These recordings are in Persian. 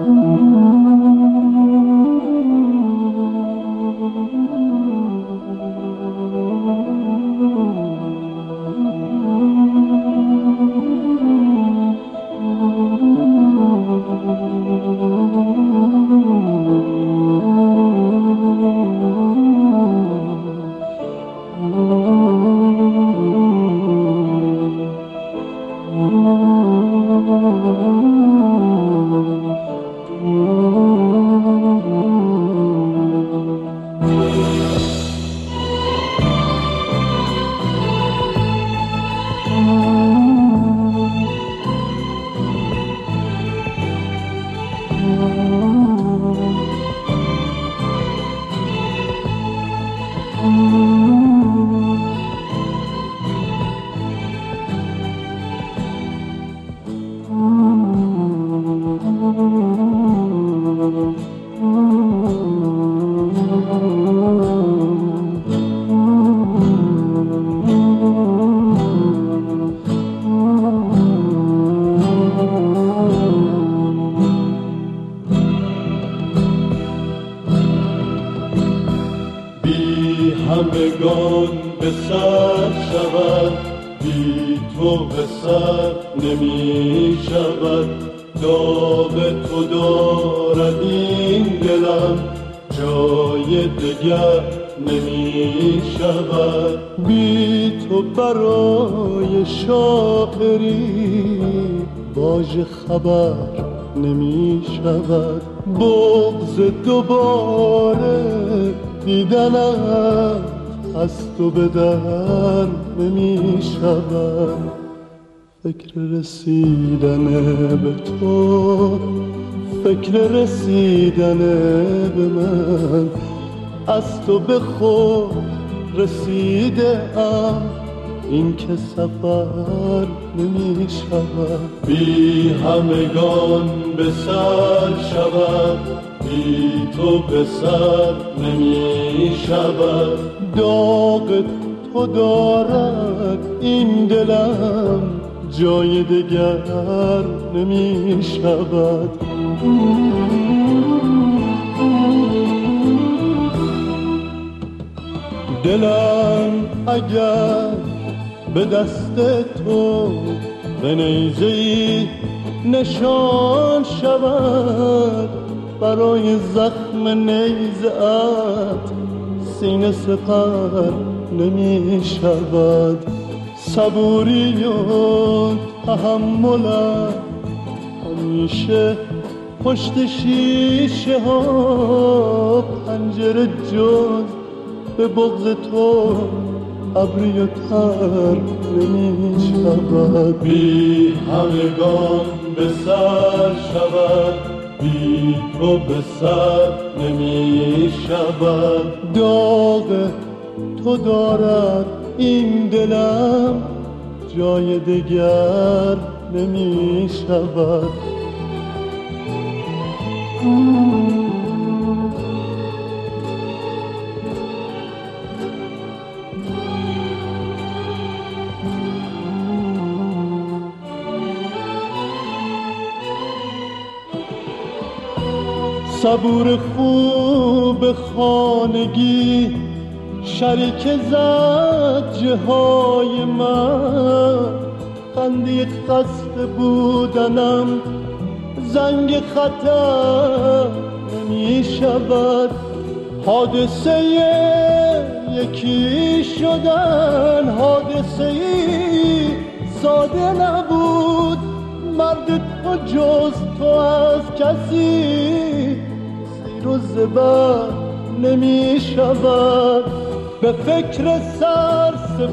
همگان به سر شود، بی تو به سر نمی شود. داغ تو دارد این دلم، جای دگر نمی شود. بی تو برای شاعری باژ خبر نمی شود. بغض دوباره دیدنم از تو به در نمی شود. فکر رسیدن به تو، فکر رسیدن به من، از تو به خود رسیده ام، این که سفر نمی شود. بی همگان به سر شود، بی تو به سر نمی شود. داغ تو دارد این دلم، جای دگر نمی شود. دلم اگر به دست تو به نیزه‌ای نشان شود، برای زخم نیزه‌ات سینه سپر نمی شود. صبوری و تحملم همیشه پشت شیشه ها، پنجره جز به بغض تو ابری و تر نمی شود. بی همگان به سر شود، بی تو به سر نمی شود. داغ تو دارد این دلم، جای دگر نمی شود. صبور خوب خانگی شریک زجه های من، خنده خسته بودنم زنگ خطر نمی شود. حادثه یکی شدن حادثه ساده نبود، مرد تو جز تو از کسی زیر و زبر نمی شود. به فکر سر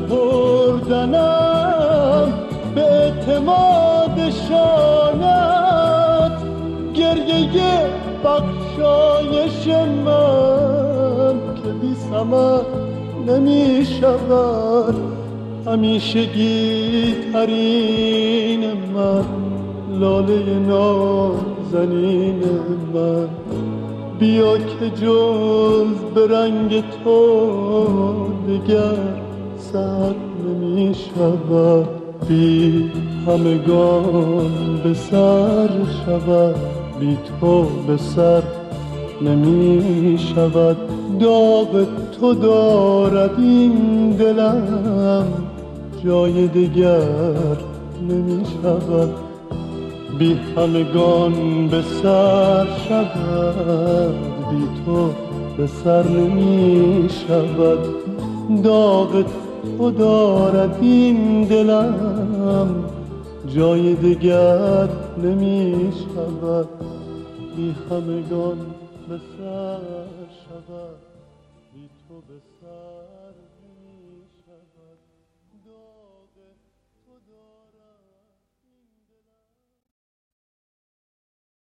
سپردنم به اعتماد شانت، گریه بخشایش من که بی ثمر نمی شود. همیشگی ترین من، لاله نازنین من، بیا که جز به رنگ تو دگر سر نمی شود. بی همگان به سر شود، بی تو به سر نمی شود. داغ تو دارد این دلم، جای دگر نمی شود. بی همگان به سر شود، بی تو به سر نمی شود. داغ تو دارد این دلم، جای دگر نمی شود. بی همگان به سر شود، بی تو به سر نمی شود.